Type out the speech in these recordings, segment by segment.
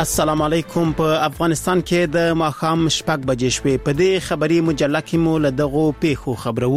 السلام علیکم. په افغانستان کې د ماښام شپږ بجې شوې. په دې خبري مجله کې مو له دغو پیښو خبرو.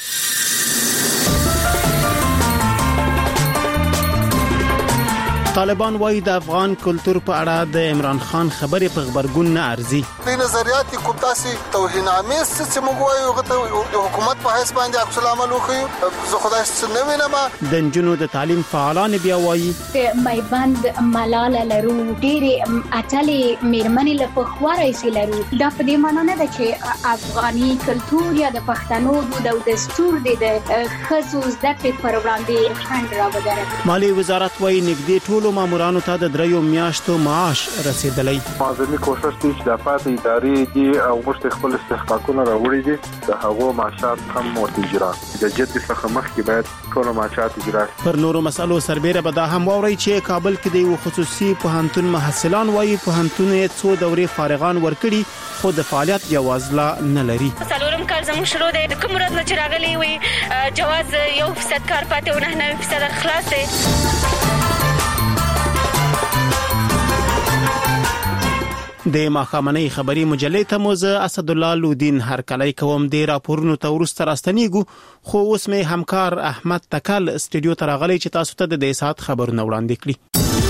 طالبان وايي د افغان کلچر په اړه د عمران خان خبرې په خبرګون نه ارزي. د نظریات کوم تاسو توهینامیز چې موږ وایو غته د حکومت په حساب باندې عکس العمل وکړو. زه خدای ستنه وینم. د نجونو د تعلیم فعالان بیا وايي د میبند ملاله لرو ډېری اتلې میرمنې له پخواري سي لرو. دا په دې معنی نه ده چې افغاني کلچر یا د پښتنو د دستور د خصوص د پر وړاندې خند را وګرځي. مالی وزارت وايي نږدې ټول مامورانو ته د 3 میاشتو معاش رسیدلی. معظمي کوشش دي چې د پاتې ادارې دي او مشت خپل استحقاقونه راوړي دي. د هغو معاشات هم ورتجرا د جد څخه مخکې باید ټول معاشات اجرا شي. پر نورو مسالو سربېره به دا هم ووري چې کابل کې د خصوصي پوهنتون محصلان وايي پوهنتون یې څو دورې فارغان ورکړي خو د فعالیت جواز لا نه لري. څلورم کال زموږ شروع دی. د کوم ورځ نه چې راغلي وي جواز 1% کار پاتې او 9% خلاص دی. د ماښامنۍ خبري مجلې ته موزه اسد الله لودین هر کله کوم د راپورونو ته ورسته راستنیږو خو اوس مې همکار احمد تکل استودیو ته راغلی چې تاسو ته د ساعت خبرونه وړاندې کړي.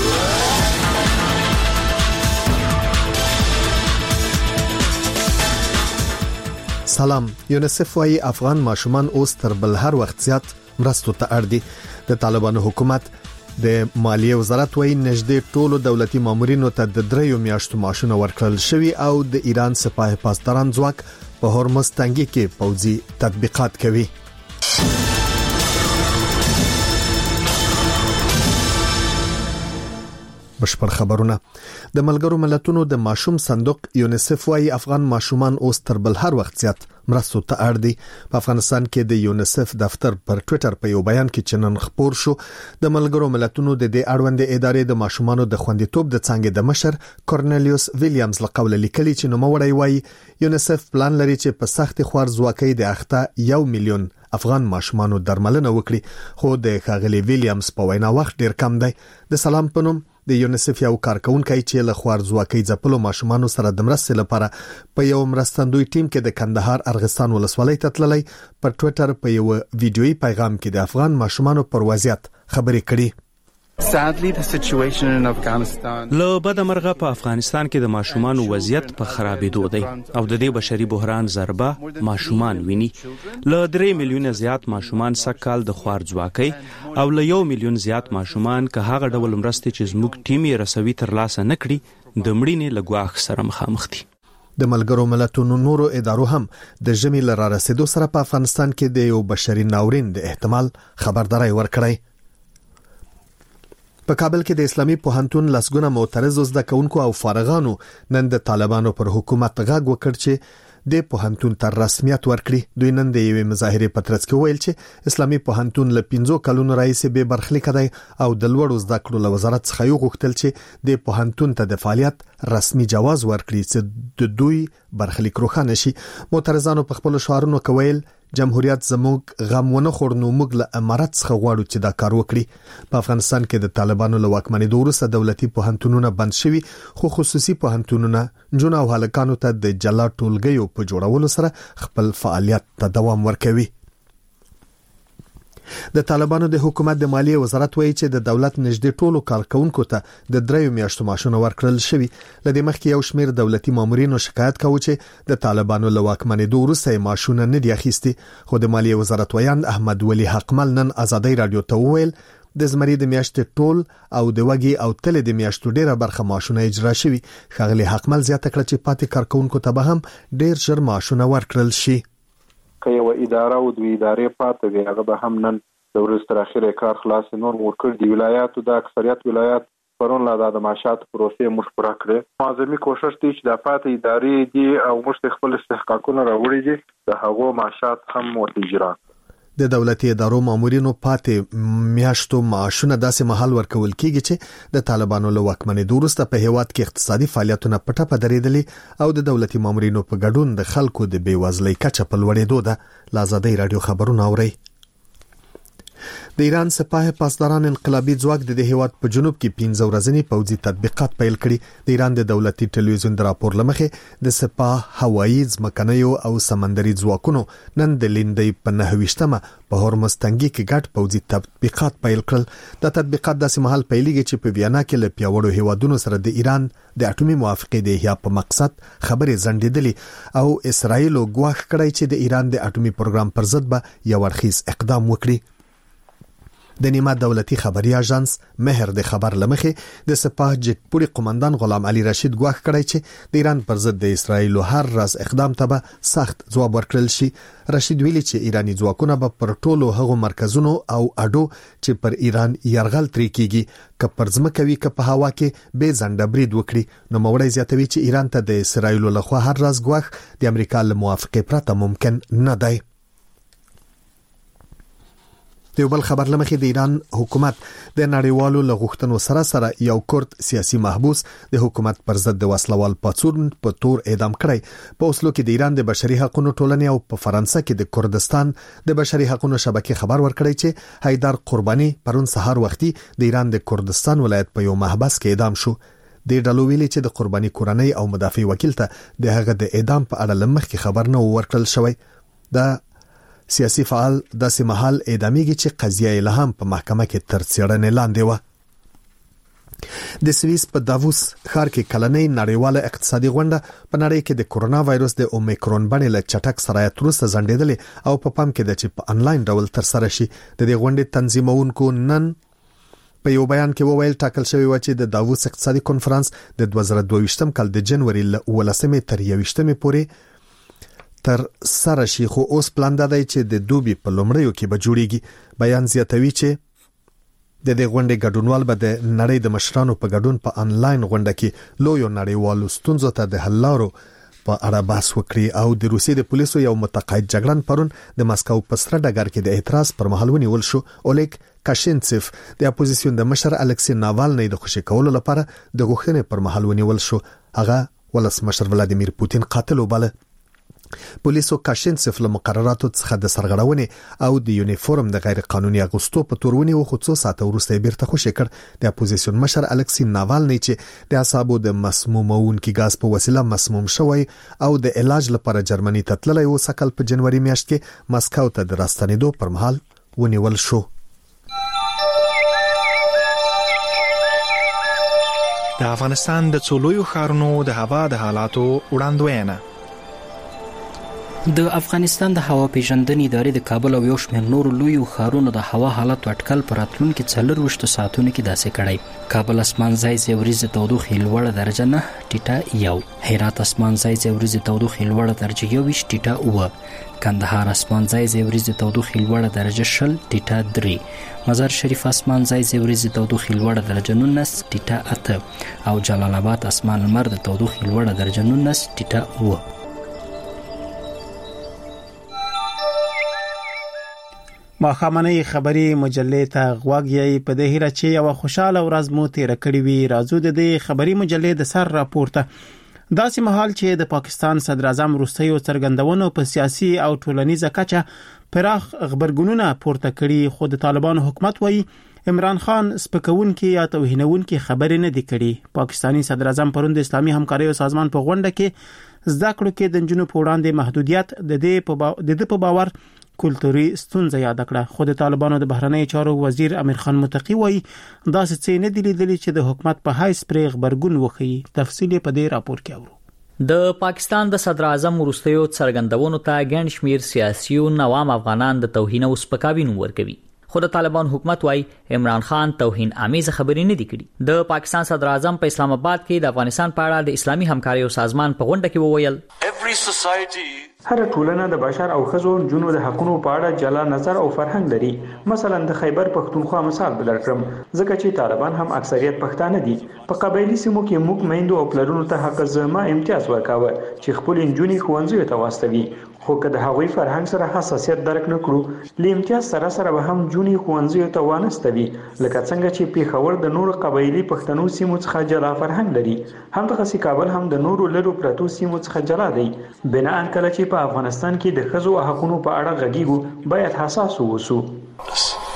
سلام. یونیسف وايي افغان ماشومان اوس تر بل هر وخت زیات مرستو ته اړ دي. د طالبانو حکومت د مالیه وزارت وايي نږدې ټولو دولتي مامورینو ته د 3 میاشتو معاشونه ورکړل شوي او د ایران سپاه پاسداران ځواک په هرمز تنګي کې پوځي تطبیقات کوي. بشپړ خبرونه. د ملګرو ملتونو د ماشوم صندوق یونیسف وايي افغان ماشومان اوس تر بل هر وخت زیات مرستو ته اړ دي. په افغانستان کې د یونیسف دفتر پر ټوئیټر په یو بیان کې چنن خبر شو د ملګرو ملتونو د دې اړوند ادارې د ماشومانو د خوندیتوب د څنګه د مشر کورنلیوس ویلیامز لقول لیکلي چې نوموړی وايي یونیسف پلان لري چې په سخت خوارزواکۍ د اخته 1 میلیون افغان ماشومانو درملنه وکړي خو د خاغلی ویلیامز په وینا وخت ډیر کم دی. د سلام پنوم د یونیسف یو کارکونکو چې له خوارزواکۍ ځپلو ماشومانو سره د مرستې لپاره په یو مرستندوی ټیم کې د کندهار ارغستان ولسوالۍ ته تللی پر ټوئیټر په یو ویډیويي پیغام کې د افغان ماشومانو پر وضعیت خبرې کړې. Sadly, the situation in Afghanistan. له بدمرغه په افغانستان کې د ماشومانو وضعیت په خرابېدو دی او د دې بشري بحران ضربه ماشومان ویني. له 3 میلیون زیات ماشومان سکهال د خوارځواکۍ او له 1 میلیون زیات ماشومان که هغه ډول مرستې چې زموږ ټیم یې رسوي ترلاسه نه کړي د مړینې له ګواښ سره مخامخ دي. د ملګرو ملتونو نورو ادارو هم د ژمي له رارسېدو سره په افغانستان کې د یو بشري ناورین د احتمال خبرداري ورکړی. په کابل کې د اسلامي پوهنتون لسګونه معترض زده کوونکو او فارغانو نن د طالبانو پر حکومت غږ وکړ چې د پوهنتون تر رسمیت ورکړي. دوی نن د یوې مظاهرې په ترڅ کې ویل چې اسلامي پوهنتون له 15 کلونو راهیسې به برخلیک دی او د لوړو زده کړو له وزارت څخه یو غوښتل چې د پوهنتون ته د فعالیت رسمي جواز ورکړي چې د دوی برخلیک روښانه شي. معترضانو په خپل شعارونو کې ویل جمهوریت زموږ غمونه خورنو موږ له امارت څخه غواړو چې دا کار وکړي. په افغانستان کې د طالبانو له واکمنۍ وروسته دولتي پوهنتونونه بند شوي خو خصوصي پوهنتونونه جون او هلکانو ته د جلا ټولګیو په جوړولو سره خپل فعالیت ته دوام ورکوي. د طالبانو د حکومت د مالیه وزارت وایي چې د دولت نږدې ټولو کارکونکو ته د 3 میاشتو معاشونه ورکړل شوي. لدې مخکې یو شمېر دولتي مامورینو شکایت کاوه چې د طالبانو له واکمنۍ وروسته معاشونه نه دي اخیستي خو د مالیه وزارت ویاند احمد ولی حقمل نن آزادۍ رادیو ته وویل د زمري د میاشتې ټول او د وګي او تل د میاشتو ډیره برخه معاشونه اجرا شوي. خغلی حقمل زیاته کړه چې پاتې کارکونکو ته به هم ډیر ژر معاشونه ورکړل شي. که یو اداره او د ادارې پاتې دی هغه به هم نن د ورځ تر اخره کار خلاص نور ورکړ. دی ولایاتو د اکثریت ولایات پرون لا د معاشات پروسې مخ پوره کړې. معظمي کوشش دي چې د پاتې ادارې دي او مشت خپل استحقاقونه راوړي دي د هغو معاشات هم ورتجرا. د دولتي ادارو مامورینو پاتې میاشتو معاشونه داسې مهال ورکول کیږي چې د طالبانو له واکمنۍ وروسته په هیواد کې اقتصادي فعالیتونه پټه پدریدلې او د دولتي مامورینو په ګډون د خلکو د بیوزلۍ کچه په لوړېدو ده. آزادۍ رادیو خبرونه اوري. د ایران سپاه پاسداران انقلابي ځواک د هیواد په جنوب کې 15 ورځنی پوځي تطبیقات پیل کړي. د ایران د دولتي ټلویزیون د راپور لمخې د سپاه هوایي ځمکنیو او سمندري ځواکونو نن د لیندۍ په 9مه په هرمز تنګي کې ګډ پوځي تطبیقات پیل کړل. د تطبیقات داسې مهال پیلېږي چې په ویانا کې له پیاوړو هیوادونو سره د ایران د اټومي موافقې د احیا په مقصد خبرې زندېدلې او اسرایل غواخ کړی چې د ایران د اټومي پروګرام پر ضد به یو ورخیز اقدام وکړي. د نیمه دولتي خبري اژانس مهر د خبر لمخې د سپاه جګپوري قومندان غلام علي رشید غواخ کړی چې د ایران پر ضد د اسرایل هر راز اقدام ته به سخت ځواب ورکړل شي. رشید ویلي چې ایرانی ځواکونه به پر ټولو هغو مرکزونو او اډو چې پر ایران يرغل ترې کیږي که پر ځمکوي که په هوا کې به ځنډ برید وکړي. نو موړی زیاتوي چې ایران ته د اسرایل لخوا هر راز غواخ د امریکا له موافقې پرته ممکن نه دی. د یو بل خبر لمخې د ایران حکومت د نړیوالو لغښتنو سره یو کورد سیاسي محبوس د حکومت پر ضد د وسلوال پاڅون په تور اعدام کړی. په اوسلو کې د ایران د بشري حقوقو ټولنې او په فرانسه کې د کردستان د بشري حقوقو شبکې خبر ورکړی چې حیدر قرباني پرون سهار وختي د ایران د کردستان ولایت په یو محبس کې اعدام شو. د ډلو ویلي چې د قرباني کورنۍ او مدافع وکیل ته د هغه د اعدام په اړه لمخکې خبر نه ورکړل شوی. د سیاسي فعال داسې محل اعدامېږي چې قضیه الهام په محکمه کې تر څېړنې لاندې و. د سویس په داووس ښار کې کلنۍ نړیواله اقتصادي غونډه په نړۍ کې د کورونا وایروس د اومیکرون بڼې له چټک سرایت وروسته ځنډېدلې او په پام کې ده چې په انلاین ډول تر سره شي. د دې غونډې تنظیمونکو نن په یو بیان کې وویل ټاکل شوی و چې د داووس اقتصادي کنفرانس د 2022 کال د جنوري ل 18 تر 21 پورې تر سره شي، خو اوس پلان دی چې د دوبي په لومړیو کې به جوړیږي. بیان زیاتوي چې د دې غونډې ګډونوال به د نړۍ د مشرانو په ګډون په انلاین غونډه کې لویو نړیوالو ستونزو ته د حل لارو په اړه بحث وکړي. او د روسیې د پولیسو یو متقاعد جګړن پرون د مسکو په سره ډګر کې د اعتراض پر مهال ونیول شو. اولیګ کاشینسیف د اپوزیسیون د مشر الکسی ناوالنی د خوشی کولو لپاره د غوښتنې پر مهال ونیول شو. هغه ولسمشر ولادیمیر پوتین قاتل وباله. پولیسو کاشینسیف له مقرراتو څخه د سرغړونې او د یونیفورم د غیر قانوني اغوستو په تور ونیو، خو څو ساعته وروسته بیرته خوشی کړ. د اپوزیسیون مشر الکسی ناوالنی چې د اعصابو د مسمومونکي غاز په وسیله مسموم شوی او د علاج لپاره جرمني ته تللی و، سکل په جنوري میاشت کې مسکو ته د راستنېدو پر مهال ونیول شو. د افغانستان د څولویو ښارونو د هوا د حالاتو وړاندوینه. د افغانستان د هوا پیژندنې ادارې د کابل او یو شمېر نورو لویو ښارونو د هوا حالت اټکل پر راتلونکي 24 ساعتونو کې داسې کړی. کابل اسمانځای ورځې تودوخه لوړه درجه 9 ټیټه 1، هرات اسمانځای ورځې تودوخه لوړه درجه 21 ټیټه 9، کندهار اسمانځای ورځې تودوخه لوړه درجه 0 ټیټه 3، مزار شریف اسمانځای ورځې تودوخه لوړه درجه 19 ټیټه 8 او جلال آباد اسمان لمر د تودوخه لوړه درجه 19 ټیټه 9. ماخامنۍ خبری مجلې ته غواګي په دې هیله چې یو خوشاله ورځ مو تیر کړی وي. راځو د دې خبری مجلې د سر راپورته. داسې مهال چې د پاکستان صدر اعظم روسیو څرګندونو په سیاسي او ټولنیزه کچه پراخ خبرګونونه پورته کړي، خو د طالبانو حکومت وایي عمران خان سپکونکي یا توهینونکي خبرې نه دي کړي. پاکستانی صدر اعظم پرون د اسلامي همکارۍ سازمان په غونډه کې زده کړو کې د جنونو په وړاندې محدودیت د دې په باور کلتوري ستونزه یاد کړه. خو د طالبانو د بهرنی چارو وزیر امیر خان متقی وایي دا څه نه دي لیدلي چې د حکومت په حیث پرې خبرګون وخی. تفصیل په دې راپور کې اورو. د پاکستان د صدر اعظم وروستیو څرګندونو ته ګڼ شمیر سیاسيون عوام افغانان د توهین او سپکاوي ورکوي، خو د طالبان حکومت وايي عمران خان توهین آمیز خبرې نه دي کړي. د پاکستان صدر اعظم په اسلام آباد کې د افغانستان په اړه د اسلامي همکارۍ سازمان په غونډه کې وویل هر ټولنه د بشر او ښځو جنو د حقوقو په اړه جلا نظر او فرهنګ لري. مثلا د خیبر پښتونخوا مثال بلرکم، ځکه چې طالبان هم اکثریت پښتانه دي. په قبایلی سیمو کې موږ میندو او پلرونو ته حق زما امتیاز ورکاوه چې خپل انجونی ښوونځیو ته واستوي، خو که د هغوی فرهنګ سره حساسیت درک نکړو، له امتیاز سره سره به هم جونی ښوونځیو ته وانستوي، لکه څنګه چې پیښور د نورو قبایلی پښتنو سیمو څخه جلا فرهنګ لري. همدغه کابل هم د نورو لرو پرتو سیمو څخه جلا دی. بنا ان کله چې په افغانستان کې د ښځو حقوقو په اړه غږیږو باید حساس اوسو.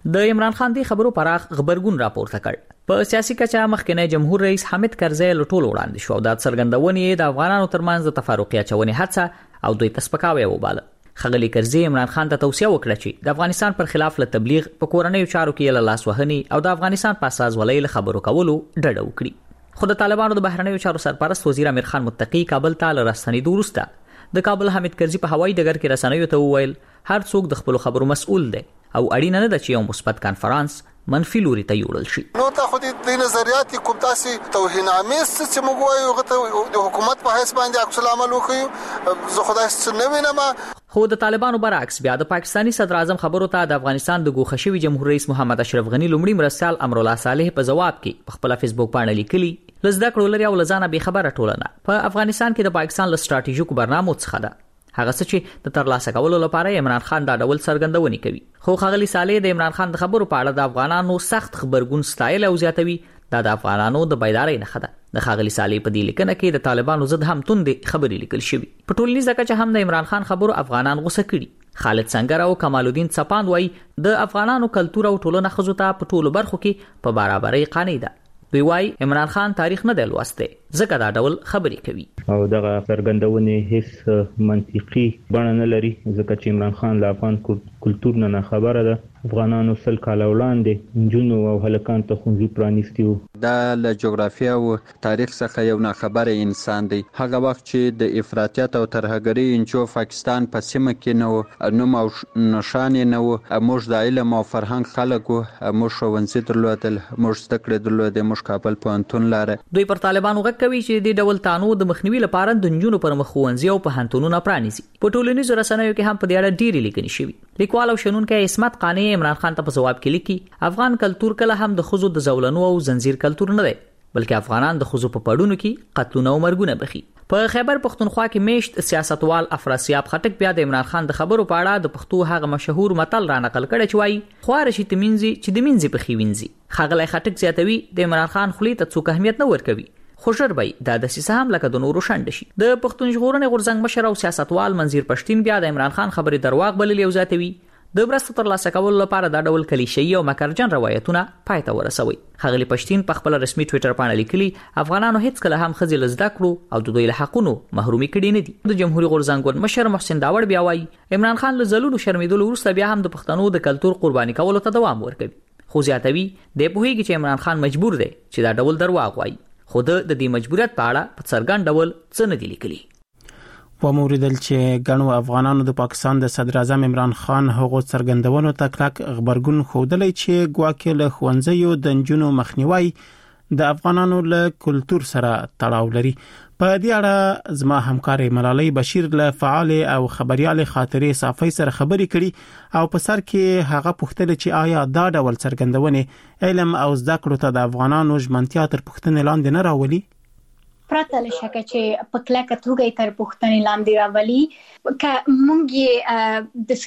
د عمران خان دی خبرو پراخ خبرګون راپورته کړ. په سیاسي کچا مخکنی جمهور رئیس حامد کرزی له ټولو وړاندې شو. د څرګندونې د افغانانو ترمنځ د تفرقه اچونې هڅه او دوی تسپکاوی وباله. خغلی کرزی عمران خان ته توصیه وکړه چې د افغانستان پر خلاف له تبلیغ په کورنیو چارو کې له لاس وهنې او د افغانستان په اساس ولې له خبرو کولو ډډه وکړي. خو د طالبانو د بهرنیو چارو سرپرست وزیر امیر خان متقی کابل ته لرستنې وروسته د کابل حامد کرزی په هوایي ډګر کې رسنیو ته وویل هر څوک د خپل خبرو مسؤل دی او اړینه نه ده چې یو مثبت کانفرنس منفي لوري ته یوړل شي. نو ته خو د نظریات کوم تاسو توهین آمیز چې موږ وایو غته د حکومت په حساب باندې عکس العمل وکړو زه خدای څخه نه وینم. خو د طالبانو برعکس بیا د پاکستانی صدر اعظم خبرو ته د افغانستان د ګوښه شوی جمهور رئیس محمد اشرف غنی لومړی مرستیال امرالله صالح په جواب کې په خپل فیسبوک باندې لیکلي لزدا کړو لري او لزانه به خبره ټولنه په افغانستان کې د پاکستان له ستراتیژیکو برنامو څخه ده. هغه څه چې د ترلاسه کولو لپاره عمران خان دا ډول څرګندونې کوي. خو خغلی صالح د عمران خان د خبرو په اړه د افغانانو سخت خبرګون ستایل او زیاتوي دا د افغانانو د بیدارۍ نښه ده. د خغلی صالح په دې لیکنه کې د طالبانو ضد هم توندې خبرې لیکل شوی. په ټولنیزه کچه هم د عمران خان خبرو افغانان غوسه کړي. خالد سنگر او کمال الدین صپاند وایي د افغانانو کلتور او ټولنه خزو ته په ټولو برخو کې په برابرۍ قانع ده. دوی وایي عمران خان تاریخ نه دی لوستی ځکه دا ډول خبرې کوي او دغه څرګندونې هیڅ منطقي بڼه نه لري ځکه چې عمران خان له افغان کلتور نه خبره ده. افغانانو سل کاله وړاندې جنو او هلکان ته ښوونځي پرانیستي وو. دا له جغرافیه او تاریخ څخه یو ناخبره انسان دی. هغه وخت چې د افراطیت او ترهګرۍ انچو پاکستان په سیمه کې نو نوم او نشان نه وو. موږ د علم او فرهنګ خلک وو. موږ ښوونځي درلودل، موږ زده کړې درلودې، موږ کابل پوهنتون لاره. دوی پر طالبانو غږ کوي چې د ډول تانو د مخنیوي لپاره د نجونو پر مخ ښوونځي او پوهنتونونه پرانیزي. په ټولنیزو رسنیو کې هم په دې اړه ډېرې لیکنې شوي. لیکوال او شنونکی اسمت قانی عمران خان ته په جواب کې لیکي افغان کلتور کله هم د خزو د زولنو او زنجیر کلتور نه دی بلکې افغانان د خزو په پړونو کې قتلونه او مرګونه بخي. په خیبر پختونخوا کې میشت سیاستوال افراسیاب خټک بیا د عمران خان د خبرو په اړه د پښتو هغه مشهور متل را نقل کړی چې وایي خوار شي تمنځي چې د منځي په خوینځي. خغلی خټک زیاتوي د عمران خان خلی ته څوک اهمیت نه ورکوي خو ژر به دا د سیسه هم لکه د نورو شنډ شي. د پښتون ژغورنې غورځنګ مشر او سیاستوال منظیر پښتين بیا د عمران خان خبرې درواغ بللې او زیاتوي د برسته ترلاسه کولو لپاره دا ډول کلیشه‌ای او مکرجن روایتونه پای ته ورسوي. خغلی پښتين په خپل رسمي ټوئیټر باندې لیکلي افغانانو هیڅ کله هم خزي لزدا کړو او د دوی له حقونو محرومي کړي نه دي. د جمهوریت غورځنګ مشر محسن داوړ بیا وایي عمران خان له زلولو شرمیدلو وروسته بیا هم د پښتنو د کلتور قرباني کولو ته دوام ورکوي. خو زیاتوي د پوهیږي چې عمران خان مجبور دی چې دا ډول درواغ وایي. خود د دې مجبوریت په اړه په څرګند ډول څه نه دي لیکلي. و موریدل چې ګڼو افغانانو د پاکستان د صدر اعظم عمران خان هغو څرګندونو ته کلک خبرګون ښودلی چې ګواکې له ښوونځیو د نجونو مخنیوي د افغانانو له کلتور سره تړاو لري. په دې اړه زما همکار ملالۍ بشیر له فعال او خبريال خاطرې صافي سره خبرې کړي او په سر کې هغه پوښتنه چې آیا دا ډول څرګندونې علم او زده کړو ته د افغانانو ژمنتیا تر پوښتنې لاندې نه راولي. پرته له شکه چې په کلکه توګه تر پوښتنې لاندې راولي که مونږ د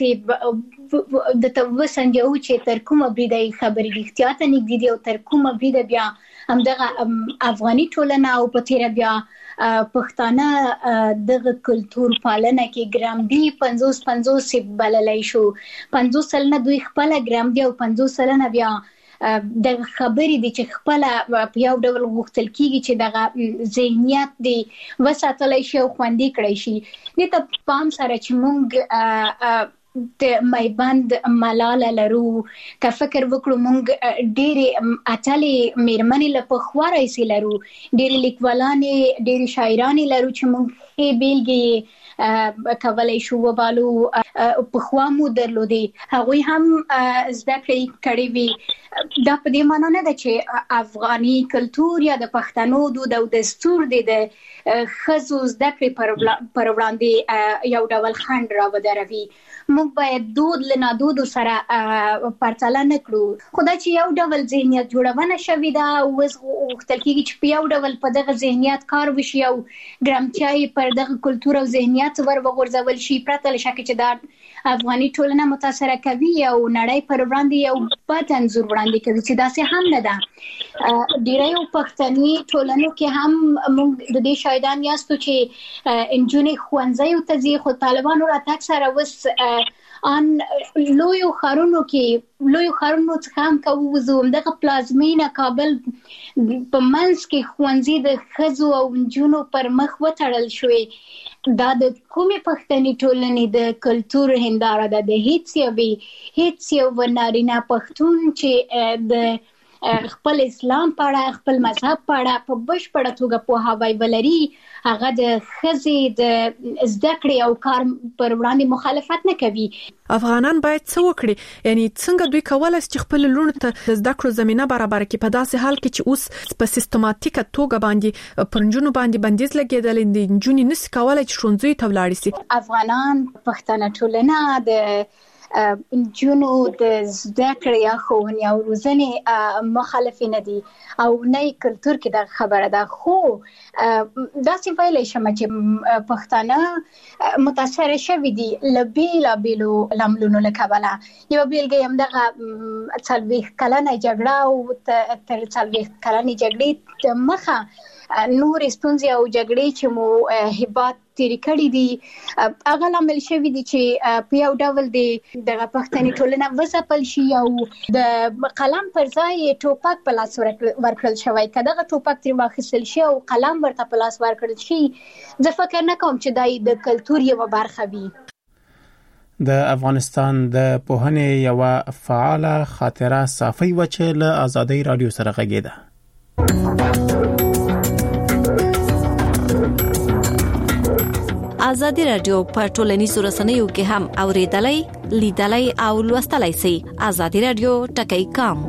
سیب د توسنجو چې تر کومه بریده خبرې احتیاط نه کیږي او تر کومه بریده بیا همدغه افغاني ټولنه او په تیر بیا پښتانه دغه کلتور پالنه کې ګرام دی 50 بللای شو 50 سلنه دوی خپل ګرام دی او 50 سلنه بیا د خبرې دي چې خپل په یو ډول غوښتل کیږي چې دغه ذهنیت دی وساتلای شي او خوندې کړی شي. د ته پام سره چې مونږ د مایبند ملاله لرو که فکر وکړو مونږ ډېرې اتلې میرمنې له پخوا راهیسې لرو ډېرې لیکوالانې ډېرې شاعرانې لرو چې مونږ ښې بیلګې کولی شو وبالو پخوا مو درلودې هغوی هم زده کړې کړې وي. دا په دې معنا نه ده چې افغاني کلتور یا د پښتنو دود او دستور د ښځو زده کړې پر وړاندې یو ډول خنډ راودروي. موږ باید دود له نادودو سره پرتله نه کړو. خو دا چې یو ډول ذهنیت جوړونه شوې ده اوس غوښتل کېږي چې په یو ډول په دغه ذهنیت کار وشي او ګرامتیا یې پر دغه کلتور او ذهنیت ور وغورځول شي. پرته له شکه چې دا افغاني ټولنه متاثره کوي او نړۍ پر وړاندې یو بد انځور وړاندې کوي چې داسې هم نه ده. ډیری پښتني ټولنو کې هم موږ د دې شاهدان یاستو چې انجونې ښوونځیو ته ځي خو طالبانو راتګ سره اوس ان لوی خارونو څخه هم کوو دغه پلازمینه کابل په منځ کې خوندې د خزو او جنونو پر مخ وتړل شوې. دا د کومې پښتني ټولنې د کلچر هنداره ده. د هیڅ یو نارینه پښتون چې د خپل اسلام پاړه خپل مذهب پاړه په بشپړه توګه پوهاوی ولري هغه د خزې د زده کړې او کار پر وړاندې مخالفت نه کوي. افغانان باید څه وکړي؟ یعنی څنګه دوی کولای شي خپل لورو ته د زده کړو زمينه برابر کړي په داسې حال کې چې اوس په سیستماتیکه توګه باندې پرنجونو باندې بندیز لګیدل دي جونی نس کولای چې ښوونځي ته ولاړ شي؟ افغانان پښتنه ټولنه د جنو د زده کړې یا ښوونې او روزنې مخالفین دي او نه کلچر کې د خبره ده. خو داسې ویلای شم چې پښتانه متاثر شوي دي لبیلا بیلو لاملونو له کبله. یو بیلګه هم دغه 40 کلنه جګړه او تر 40 کلنې جګړې مخه نور ستونزې او جګړې چې مو هیبات تیری کړی دي هغه لامل شوی دي چې په یو ډول د پښتني ټولنه وځپل شي او د قلم پر ځای ټوپک په لاس ورکړل شوی. کله دغه ټوپک تر واخیستل شي او قلم ورته په لاس ورکړل شي زه فکر نه کوم چې دای د کلچر یو برخه وي. د افغانستان د پوهنې یو فعاله خاطره صافي وچه له آزادۍ رادیو سره غږیده. آزادی رادیو په ټولنیزو رسنیو کې هم اوریدلای، لیدلای او لوستلای شئ. آزادی رادیو ټکی کام.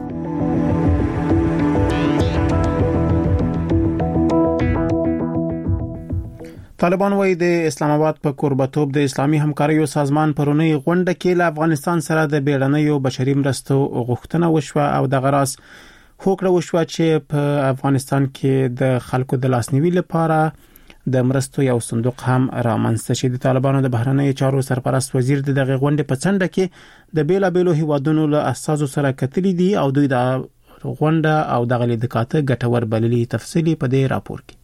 طالبان وايي د اسلام آباد په کوربتوب د اسلامي همکاریو سازمان پرونی غونډه کې له افغانستان سره د بیړنیو بشري مرستو غوښتنه وشوه او د غراس هوکړه وشوه چې په افغانستان کې د خلکو د لاسنیوي لپاره د مرستو یو صندوق هم رامنځته شي. د طالبانو د بهرنیو چارو سرپرست وزیر د دغه غونډې په څنډه کې د بیلابېلو هیوادونو له اساسو سره کتلې دي او دوی د غونډه او د غلیدکاته ګټور بللي. تفصیلی په دې راپور کې.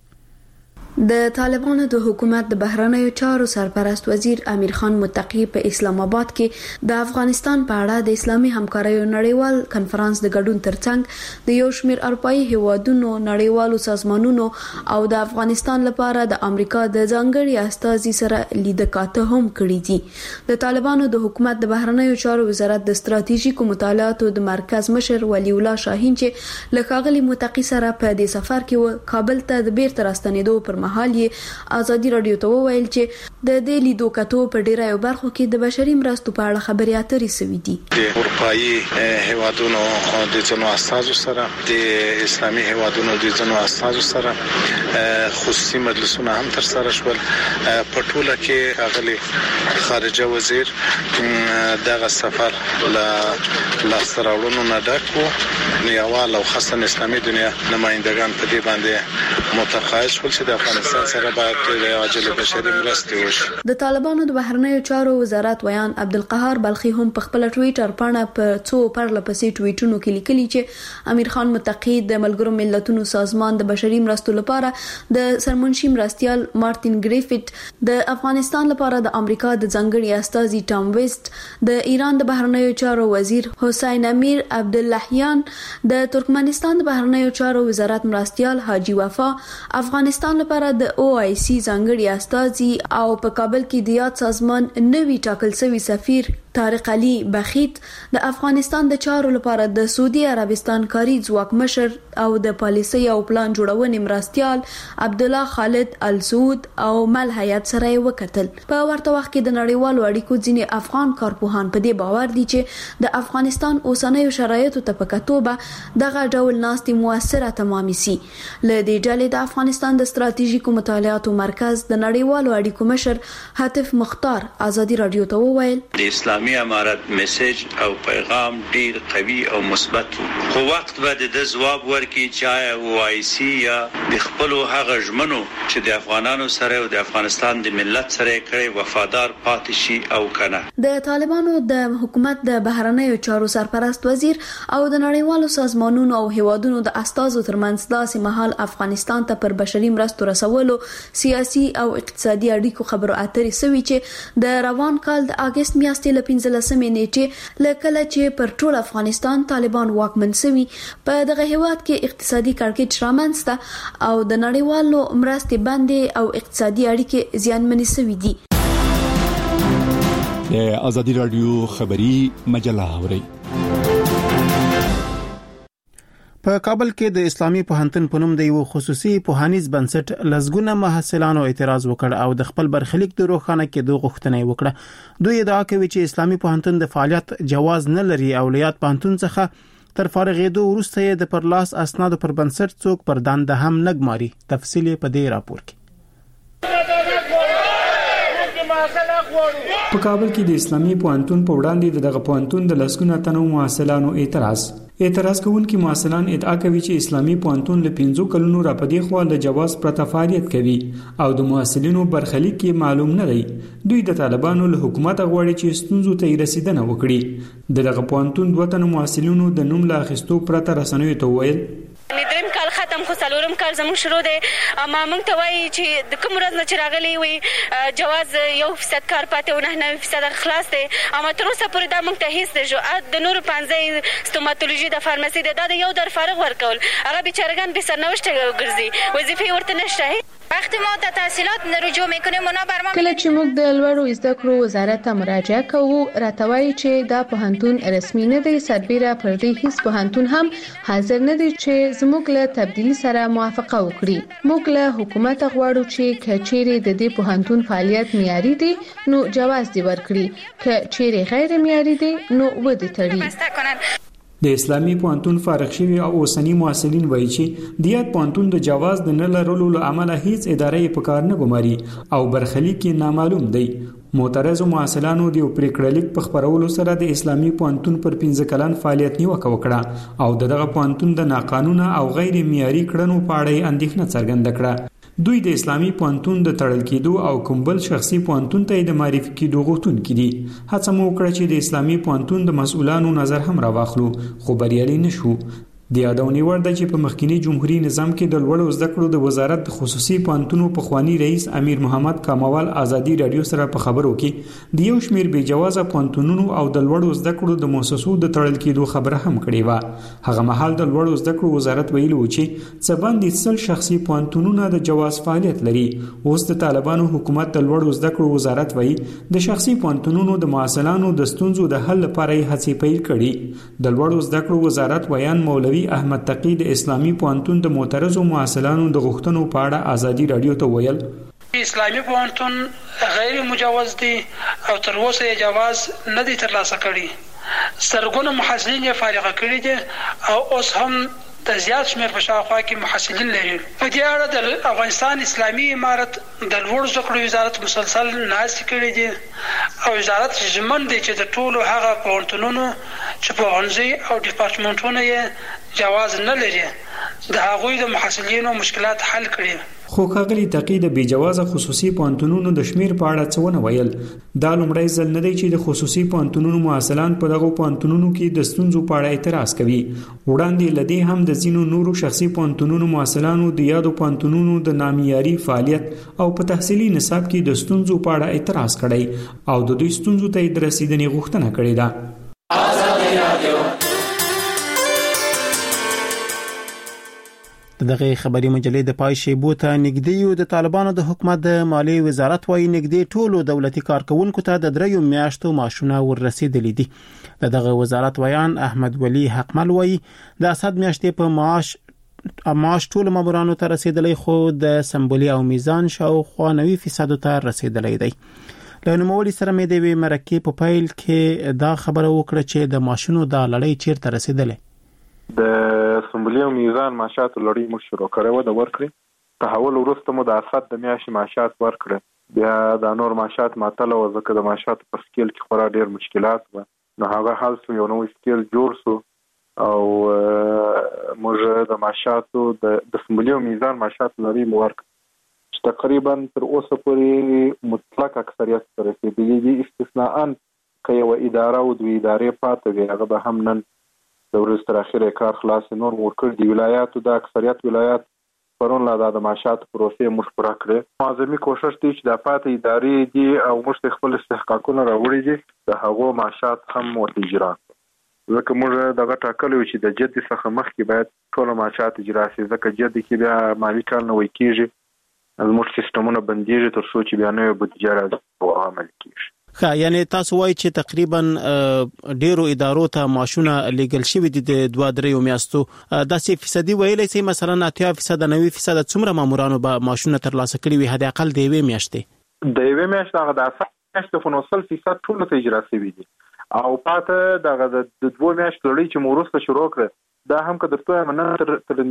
د طالبانو د حکومت د بهرنیو چارو سرپرست وزیر امیر خان متقی په اسلام آباد کې د افغانستان په اړه د اسلامي همکاریو نړیوال کنفرانس د ګډون ترڅنګ د یو شمېر اروپאי هیوادونو نړیوالو سازمانونو او د افغانستان لپاره د امریکا د ځانګړي استازي سره لیدکاته هم کړې دي. د طالبانو د حکومت د بهرنیو چارو وزارت د ستراتیژیکو مطالعاتو د مرکز مشر ولی الله شاهین چې له ښاغلي متقی سره په دې سفر کې کابل ته د بیرته راستنېدو پر مهال یې آزادي رادیو ته وویل چې د دې لیدو کتو په ډیرو برخو کې د بشري مرستو په اړه خبرې اترې سوي دي. د اروپאי هیوادونو د ځینو اساسو سره د اسلامي هیوادونو د ځینو اساسو سره خصوصي مجلسونه هم تر سره شول. په ټوله کې غلي خارجه وزیر دغه سفر له لاستراولونو نه ډکو نیوال او خاصه اسلامي دنیا نمائندگان په دې باندې متقاعد شول چې د افغانستان سره باید د عاجل بشري مرستې وشي. د طالبانو د بهرنیو چارو وزارت ویان عبدالقهار بلخي هم په خپل ټوئیټر باندې په څو پرلپسې ټوئیټونو کې لیکلي چې امیر خان متقی د ملګرو ملتونو سازمان د بشري مرستو لپاره د سرمنشي مرستيال مارټین ګریفټ، د افغانستان لپاره د امریکا د ځانګړي استازي ټام ویسټ، د ایران د بهرنیو چارو وزیر حسین امیر عبداللهیان، د ترکمنستان د بهرنیو چارو وزارت مرستيال حاجی وفا، افغانستان لپاره د OIC ځانګړي استازي او په کابل کې د یاد سازمان نوی ټاکل شوی سفیر طارق علي بخیت، د افغانستان د چارو لپاره د سعودي عربستان کاری ځواک مشر او د پالیسي او پلان جوړونې مرستيال عبد الله خالد السعود او مل حیات سره وکتل. په ورته وخت کې د نړیوالو اړیکو ځینې افغان کارپوهان په دې باور دي چې د افغانستان اوسنیو شرایطو ته په کتوبه دغه ډول ناستې موثره تمامي سي. له دې ډلې د افغانستان د ستراتیژیکو مطالعاتو مرکز د نړیوالو اړیکو مشر حاتف مختار آزادي رادیو ته وویل د اسلامي امارت میسج او پیغام ډیر قوي او مثبت خو وخت بعد د جواب ورکړي چې OIC یا د خپل هغه ژمنو چې د افغانانو سره او د افغانستان د ملت سره کړي وفادار پاتې شي او کنه. د طالبانو د حکومت د بهرنیو چارو سرپرست وزیر او د نړیوالو سازمانونو او هیوادونو د استازو ترمنځ داسې مهال افغانستان ته پر بشري مرستو رسولو سیاسي او اقتصادي اړیکو خبرو اترې سوي چې د روان کال د اگست میاشتې 15 نیټې لکه چې پر ټول افغانستان طالبان واکمن شوي په دغه هیواد کې اقتصادي کړکېچ رامنځته او د نړیوالو مرستې بندې او اقتصادي اړیکې زیانمنې شوي دي. د ازادي رادیو خبری مجله اوري. په کابل کې د اسلامي پوهنتون په نوم د یو خصوصي پوهنیز بنسټ لزګونه محصلانو اعتراض وکړ او د خپل برخلیک د روښانه کېدو غوښتنه وکړه. دوی ادعا کوي چې اسلامي پوهنتون د فعالیت جواز نه لري او لیات پوهنتون څخه تر فارغېدو وروسته د پرلاس اسناد پر بنسټ څوک پر دنده هم نه ګماري. تفصیل په دې راپور کې. په کابل کې د اسلامي پوهنتون په وړاندې دغه پوهنتون د لسګونه تنو محصلانو اعتراض کوونکي محصلان ادعا کوي چې اسلامي پوهنتون له 15 کلونو راپدې خو له جواز پرته فعالیت کوي او د محصلینو برخلیک کې معلوم نه دی. دوی د طالبانو له حکومت غواړي چې ستونزو ته رسیدنه وکړي. دغه پوهنتون دوه تنو محصلینو د نوم لا اخیستو پرته رسنیو ته ویل دریم کال ختم خو څلورم کال زموږ شروع دی. اما موږ ته وایي چې د کوم ورځ نه چې راغلی وي جواز 1% کار پاتې او 9% خلاص دی. اما تر اوسه پورې دا موږ ته هیڅ دی. د نورو 15 ستوماتولوژي د فارمسي دا د یو در فارغ ورکول هغه بیچاره‌ګان به سرنوشته ګرځي وظیفه ورته نشته. وقتی ما تا تحصیلات رجوع میکنیم اونا بر ما کله چې موږ د لوړو زده کړو وزارت ته مراجعه کوو راته چې دا پوهنتون رسمي نه دی. سربېره پر دې هیڅ پوهنتون هم حاضر نه دی چې زموږ له تبدیلی سره موافقه وکړي. موږ له حکومت غواړو چې کچېرې د دې پوهنتون فعالیت معیاري دی نو جواز دی ورکړي، کچېرې غیر معیاري دی نو ودی تړي. د اسلامي پوهنتون فارغ شوي او اوسنی محصلین وایي چې د یاد پوهنتون د جواز د نه لرلو له امله هیڅ ادارې په کار نه ګماري او برخلیک کې نامعلوم دی. معترضو محصلانو د پریکړلیک په خبرولو سره د اسلامي پوهنتون پر 15 کلن فعالیت نیوکه وکړه او دغه پوهنتون د ناقانونه او غیر معیاري کړنو په اړه اندېښنه څرګنده کړه. دوی د اسلامي پوهنتون د تړل کېدو او کومبل شخصي پوهنتون ته د معرفي کېدو غوښتونکي دي. هڅه مو وکړه چې د اسلامي پوهنتون د مسؤلانو نظر هم راواخلو خو بریالي نشو. د یادونې وړ ده چې په مخکینی جمهوریت نظام کې د لوړو زده کړو د وزارت د خصوصي پوهنتونو پخوانی رئیس امیر محمد کاموال ازادي رادیو سره په خبرو کې د یو شمیر بې جوازه پوهنتونونو او د لوړو زده کړو د مؤسسو د تړل کېدو خبره هم کړې و. هغه مهال د لوړو زده کړو وزارت ویلي و چې څه باندې 100 شخصي پوهنتونونه د جواز فعالیت لري. اوس د طالبانو حکومت د لوړو زده کړو وزارت وایي د شخصي پوهنتونونو د محصلانو د ستونزو د حل لپاره هڅې پیل کړي. د لوړو زده کړو وزارت ویان مولوي احمد تقی د اسلامي پوهنتون د معترضو محصلانو د غوښتنو په اړه ازادي رادیو ته ویل اسلامي پوهنتون غیر مجوز دي او تر اوسه یې جواز نه دی ترلاسه کړی. سرګونه محصلین یې فارغ کړي دي او اوس هم د زیات شمېر په شاوخوا کې محصلین لري. په دې اړه د افغانستان اسلامي امارت د لوړو زده کړو وزارت مسلسل ناستې کړې دي او وزارت ژمن دی چې د ټولو هغه پوهنتونونو چې پوهنځي او ډیپارټمنټونه یې جواز نه لري د هغوی د محصلینو مشکلات حل کړي. خو ښاغلي تقی د بې جوازه خصوصي پوهنتونونو د شمیر په اړه څه ونه ویل. دا لومړی ځل نه دی چې د خصوصي پوهنتونونو محصلان په دغو پوهنتونونو کې د ستونزو په اړه اعتراض کوي. وړاندې له دې هم د ځینو نورو شخصي پوهنتونونو محصلانو د یادو پوهنتونونو د نامعیاري فعالیت او په تحصیلي نصاب کې د ستونزو په اړه اعتراض کړی او د دوی ستونزو ته د رسیدنې غوښتنه کړې ده. ازادي رادیو دغه خبري مجلې د پای شیبو ته نږدې یو د طالبانو د حکومت د مالیې وزارت وايي نږدې ټولو دولتي کارکونکو ته د 3 میاشتو معاشونه ورسېدلې دي. دغه وزارت ویان احمد ولی حقمل وايي د اسد میاشتې په معاش ټول مامورانو ته رسیدلې خو د سمبولي او میزان شاوخوا 90% ته رسیدلې دی. له نوموړي سره مې د مرکې په پایل کې دا خبره وکړه چې د معاشونو د لړۍ چیرته رسیدلې. د سمبولي او میزان معاشات لړۍ مو شروع کړو د ورکړي تحول وروسته مو د اسد د میاشتې معاشات ورکړه. بیا د نور معاشات ماتله و ځکه د معاشات په سکیل کې خورا ډیر مشکلات و نو هغه حل سو یو نو سکیل جوړ سو او موږ د معاشاتو د سمبولي او میزان معاشات لړۍ مو ورکړه چې تقریبا تر اوسه پورې مطلق اکثریت سره رسیدلې دي استثناء که یو اداره او دوه ادارې پاتې وي هغه به هم نن د ورځ تر اخره کار خلاص نور ورکړ. دی ولایاتو د اکثریت ولایات پرون لا د معاشات پروسې موږ پوره کړې. معظمي کوشش دی چې د پاتې ادارې دي او موږ خپل استحقاقونه راوړي دي د هغو معاشات هم اجرا کړو. ځکه موږ دغه ټاکلو چې د جدي څخه مخکې باید ټول معاشات اجرا شي، ځکه جدي کې بیا مالي کال نه وای کېږي، زموږ سیستمونه بندېږي تر څو چې بیا نوې بودیجه راځي او عمل کېږي. یعنی تاسو وایي چې تقریبا ډیرو ادارو ته معاشونه لیګل شوي دي د 2-3 میاشتو. دا 1% ویلای شي مثلا 80% 90% څومره مامورانو به معاشونه ترلاسه کړي وي حد اقل د 1 میاشتې؟ د 1 میاشتې هغه د 80% په 90% ټول ته اجرا شوي دي او پاته دغه د 2 میاشتو لړۍ چې مورسته شروع کړه دا هم که درته منه تر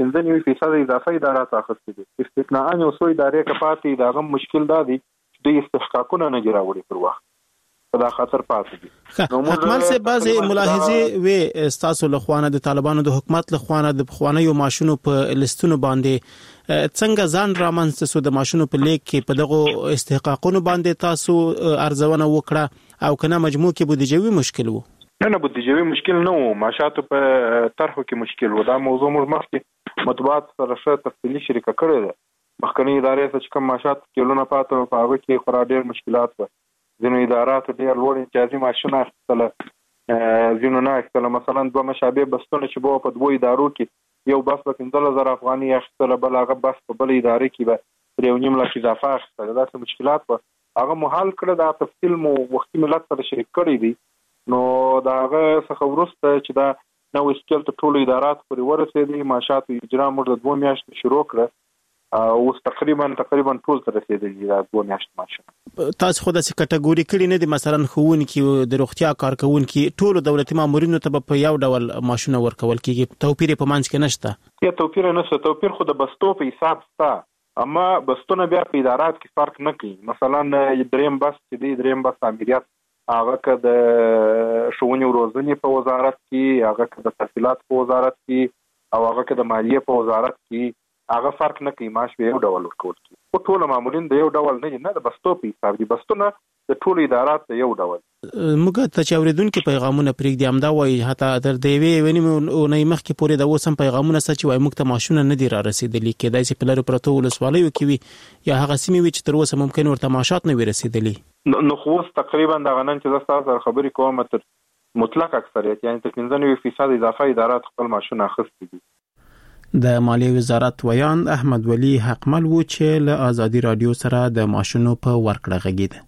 90% اضافه ادارات اخستې دي. استثناء یو څو ادارې کپاتې دا هم مشکل دی د استحقاقونه نه جوړوي پر وخت په دا خاطر پاتې دي. نو حتمل سه بعضی ملاحظه وي تاسو له خوانه د طالبانو د حکومت له خوانه د خوانیو ماشونو په لیستونو باندې څنګه ځان رامنځته سو د ماشونو په لیک کې په دغه استحقاقونو باندې تاسو ارزونه وکړه او کنه مجموع کې بودیجوي مشکل وو؟ نه بودیجوي مشکل نه وو، معاشاتو په طرحو کې مشکل وو. دا موضوع موږ مخکې مطبوعات سره ښه تفصیلي شریکه کړې ده. مخکنی ادارې چې کوم معاشات کېلونه پاتې په هغه کې خورا ډېر مشکلات وو. ځینو اداراتو ډېر لوړ امتیازي معاشونه اخیستله، ځینو نه اخیستله. مثلا 2 مشابه بسونه چې به په 2 ادارو کې یو بس په 15,000 افغاني اخیستله، بل هغه بس په بل ادارې کې به 3.5 لک اضافه اخیستله. داسې مشکلات وو. هغه مو حل کړه. دا تفصیل مو وختي ملت سره شریک کړی دی. نو دا هغه څخه وروسته چې دا نو اسکیل ته ټول ادارات پورې ورسېدي، معاشات اجرا موږ د 2 میاشتې شروع کړه او تقریبا ټول تر رسیدلی دا 2 میاشتې معاش. تاسو خو د کټګوري کړي نه دي مثلا خوونکي د روغتیا کارکونکي ټول دولتي مامورینو ته په یو ډول معاشونه ورکول کیږي؟ توپیر په منځ کې نشته؟ یا توپیر نشته. توپیر خو د بستو په حساب شته، اما بستونه بیا په ادارات کې فرق نه کوي. مثلا دریم بس چې دی دریم بس امریت هغه که د ښوونې او روزنې په وزارت کې، هغه که د تحصیلات په وزارت کې او هغه که د مالیې په وزارت کې، هغه فرق نه کوي. معاش به یو ډول ورکول کیږي. او ټول مامورین د یو ډول نه د بستو په حساب دي. بستونه د ټول ادارات د یو ډول. موږ ته چې اوریدونکو پیغامونه پرېږدي همدا وایي حتی تر دې ونیمو نه مخکې پورې د اوسم پیغامونه سچ وایي موږ ته معاشونه نه دي را رسیدلي، کېدای شي په لارو پرتو ولسوالیو کې وي یا هغه سیمې وي چې تر اوسه ممکن ورته معاشات نه وي رسیدلي. نو خو تقریبا د غنن چې تاسو سره خبرې کوم تر مطلق اکثریت یعنی تر 95% اضافه ادارات خپل معاشونه اخیستي دي. د مالیې وزارت ویان احمد ولی حقمل و چې له آزادي رادیو سره د معاشونو په ورکړه غږیده.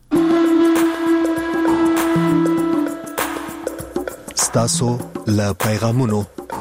ستاسو له پیغامونو.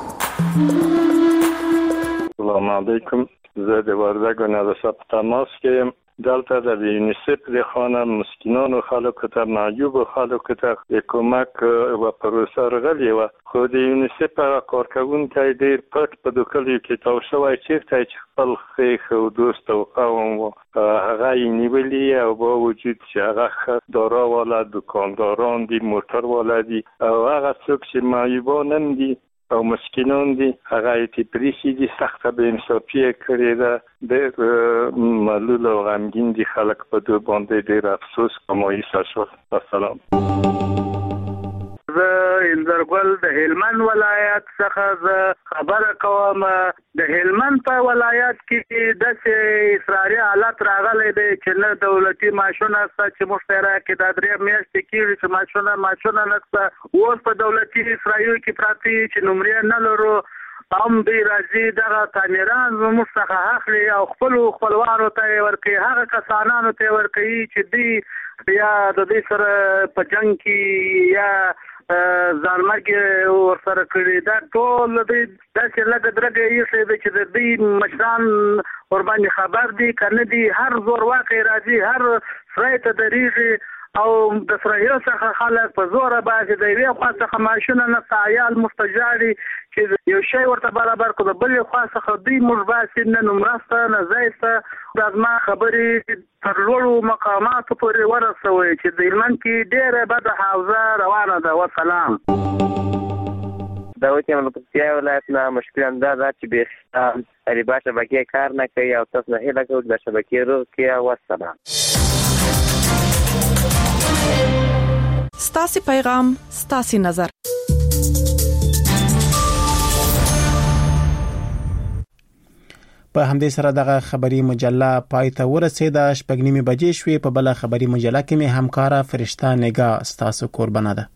السلام علیکم. زه د وردګو نه د سپ تماس کې دلته د یونیسف د خانه مسکینانو خلکو ته معجوب خلکو ته د کمک و پروسه رغلی و. خو د یونیسف کارکونکي ډېر پټ په دوکلیو کې تاو شوی چیرته چې خپل خیخ او دوست او قوم و هغه یې نیولي او با وجود چې هغه دارا والا دکانداران دي، موټر والا دي او هغه څوک چې معیوبان هم دي او مسکینان دي هغه یې پریشي دي. سخته به انصافي کړې ده. ډېر معلول او غمګین دي خلک په دو باندې ډېر افسوس کوم. السلام. زه انځرګل د هلمند ولایت څخه خبره کوم. د هلمند په ولایت کې د اصراري حالت راغلی دی چې نه دولتي معاشونه شته چې موږ ته راکړي. دا 3 میاشتې کېږي چې معاشونه نشته. اوس په دولتي اصرایو کې پراته چې نمرې نه لرو. هم دوی راځي دغه تعمیران زموږ څخه اخلي او خپلوانو ته ورکوي، هغه کسانانو ته ورکوي چې دوی یا د دوی سره په جنګ کې یا ځانمرګ ورسره کړي. دا ټول دوی داسې لږ درګه ایښی دی چې د دوی مشران ورباندې خبر دي که نه دي. هر زور واقع راځي، هر سړی ته درېږي او د سرحیو څخه خلک په زوره باسي. د یوې خوا څخه معاشونه نشته، عیال مستجاري چې یو شی ورته برابر کړو، د بلې خوا څخه دوی موږ باسي نه نمرسته نه ځای شته. دا زما خبرې تر لوړو مقاماتو پورې ورسوي چې د هلمند کې ډېره بده حوزه روانه ده. وسلام. دا وتی موږ په پکتیا ولایت نه مشکل انداز چې به ریبا شبکې کار نه کوي او تاسو نه هیله کوو د شبکې روغ کې. وسلام. ستاسي پیغام ستاسي نظر. په همدې سره دغه خبري مجله پای ته ورسېده. 8:30 بجې شوې. په بل خبري مجله کې مې همکارا فرشته نگاه ستاسو قربانه ده.